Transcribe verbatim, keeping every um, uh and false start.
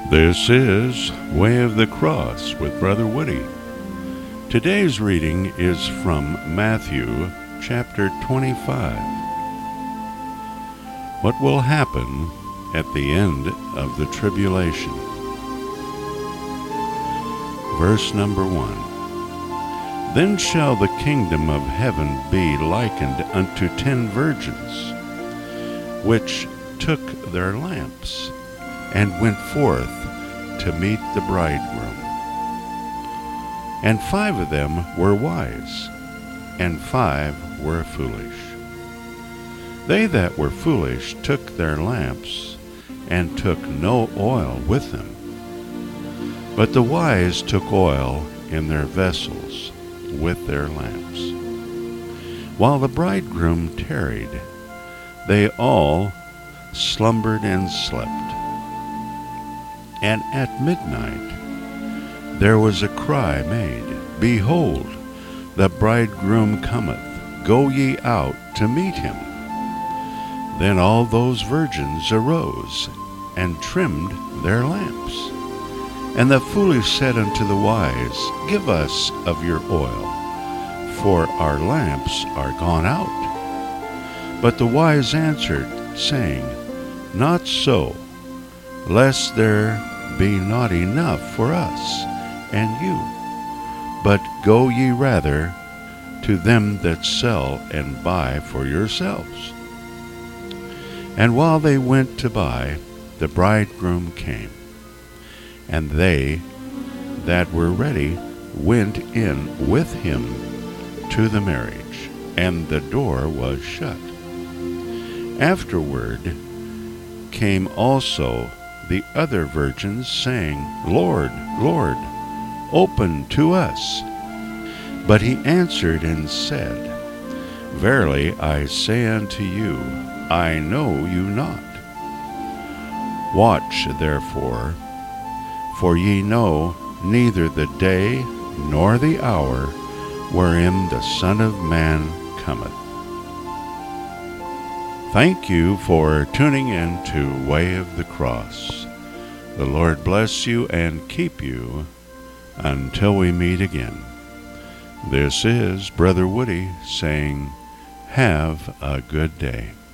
This is Way of the Cross with Brother Woody. Today's reading is from Matthew chapter twenty-five. What will happen at the end of the tribulation? Verse number one. Then shall the kingdom of heaven be likened unto ten virgins, which took their lamps, and went forth to meet the bridegroom. And five of them were wise, and five were foolish. They that were foolish took their lamps, and took no oil with them. But the wise took oil in their vessels with their lamps. While the bridegroom tarried, they all slumbered and slept. And at midnight there was a cry made, Behold, the bridegroom cometh, go ye out to meet him. Then all those virgins arose, and trimmed their lamps. And the foolish said unto the wise, Give us of your oil, for our lamps are gone out. But the wise answered, saying, Not so, lest there be not enough for us and you. But go ye rather to them that sell and buy for yourselves. And while they went to buy, the bridegroom came. And they that were ready went in with him to the marriage, and the door was shut. Afterward came also the other virgins, saying, Lord, Lord, open to us. But he answered and said, Verily I say unto you, I know you not. Watch therefore, for ye know neither the day nor the hour wherein the Son of Man cometh. Thank you for tuning in to Way of the Cross. The Lord bless you and keep you until we meet again. This is Brother Woody saying, have a good day.